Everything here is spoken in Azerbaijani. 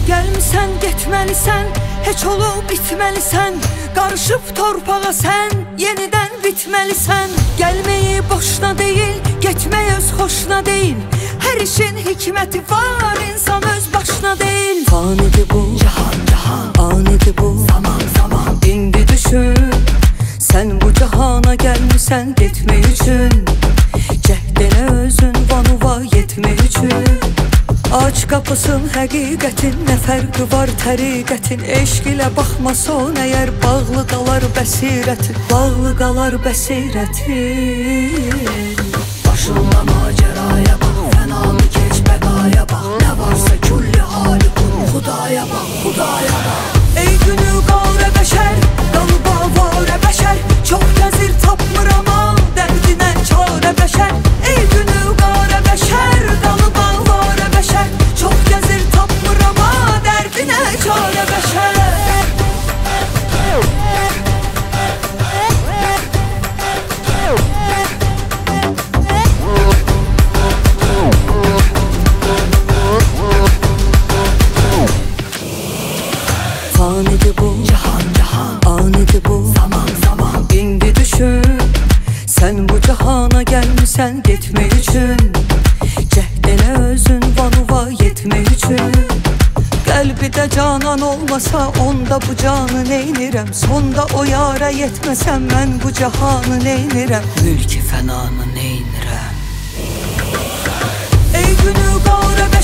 Gəlmisən, getməlisən, heç olub bitməlisən. Qarışıb torpağa sən, yenidən bitməlisən. Gəlməyi boşuna deyil, getmək öz xoşuna deyil. Hər işin hikməti var, insan öz başına deyil. Fanidir bu, cahan, cahan, anidir bu, zaman, zaman. İndi düşün, sən bu cahana gəlmisən getmək üçün. Cəhd elə özün vanuva yetmək üçün. Aç qapısın həqiqətin, nə fərqi var təriqətin. Eşq ilə baxmason əgər bağlı qalar bəsirətin. Bağlı qalar bəsirətin. Başınla maceraya bax, fənanı keç bəqaya bax. Nə varsa külli hali qul, xudaya bax, xudaya bax. Ey günü qarə bəşər, qalıba varə bəşər. Çox gəzir tapmır ama dərdinə çarə bəşər. Ey günü qarə bəşər, qalıba varə bəşər. Çox gəzir tapmır ama dərdinə çarə bəşər. Fanidir bu, cahan, cahan, anidir bu, zaman, zaman. İndi düşün, sən bu cahana gəlmisən getmək üçün. Cəhd elə özün vanuva yetmək üçün. Qəlbidə canan olmasa onda bu canı neynirəm. Sonda o yara yetməsəm mən bu cahanı neynirəm. Mülki fənanı neynirəm. Ey günü qarə bəşər.